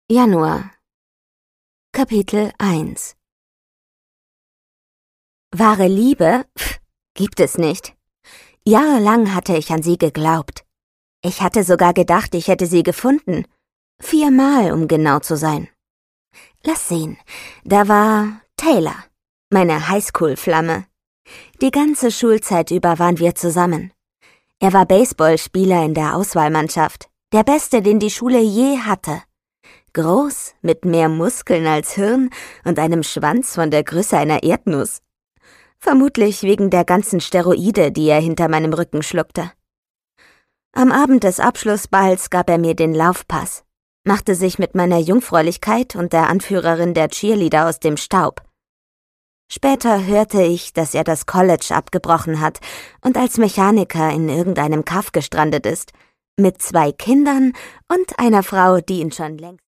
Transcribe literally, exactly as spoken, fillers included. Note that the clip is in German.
Januar. Kapitel eins. Wahre Liebe? Pff, gibt es nicht. Jahrelang hatte ich an sie geglaubt. Ich hatte sogar gedacht, ich hätte sie gefunden. Viermal, um genau zu sein. Lass sehen, da war Taylor, meine Highschool-Flamme. Die ganze Schulzeit über waren wir zusammen. Er war Baseballspieler in der Auswahlmannschaft, der Beste, den die Schule je hatte. Groß, mit mehr Muskeln als Hirn und einem Schwanz von der Größe einer Erdnuss. Vermutlich wegen der ganzen Steroide, die er hinter meinem Rücken schluckte. Am Abend des Abschlussballs gab er mir den Laufpass, machte sich mit meiner Jungfräulichkeit und der Anführerin der Cheerleader aus dem Staub. Später hörte ich, dass er das College abgebrochen hat und als Mechaniker in irgendeinem Kaff gestrandet ist, mit zwei Kindern und einer Frau, die ihn schon längst